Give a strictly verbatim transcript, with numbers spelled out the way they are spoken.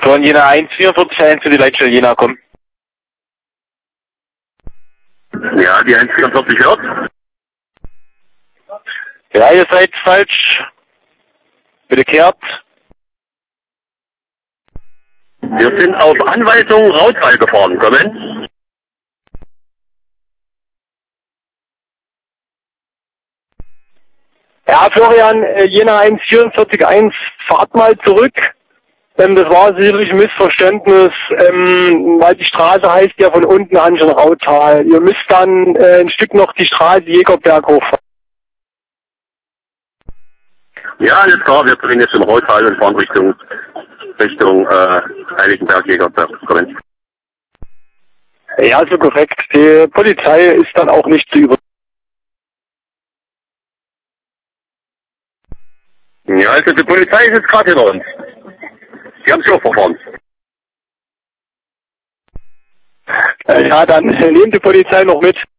Von Jena eins vierundvierzig eins für die Leitstelle Jena kommen. Ja, die eins vierundvierzig hört. Ja, ihr seid falsch. Bitte kehrt. Wir sind auf Anweisung Rautwall gefahren. Kommen. Ja, Florian, äh, Jena eins vierundvierzig eins, fahrt mal zurück. Ähm, das war sicherlich ein Missverständnis, ähm, weil die Straße heißt ja von unten an schon Rautal. Ihr müsst dann äh, ein Stück noch die Straße Jägerberg hochfahren. Ja, alles klar, wir drehen jetzt im Rautwall und fahren Richtung Richtung äh, Heiligenberg, Jägerberg. Kommen. Ja, so korrekt. Die Polizei ist dann auch nicht zu über. Ja, also die Polizei ist jetzt gerade hinter uns. Die haben sich auch verfahren. Äh, ja, dann nehmt die Polizei noch mit.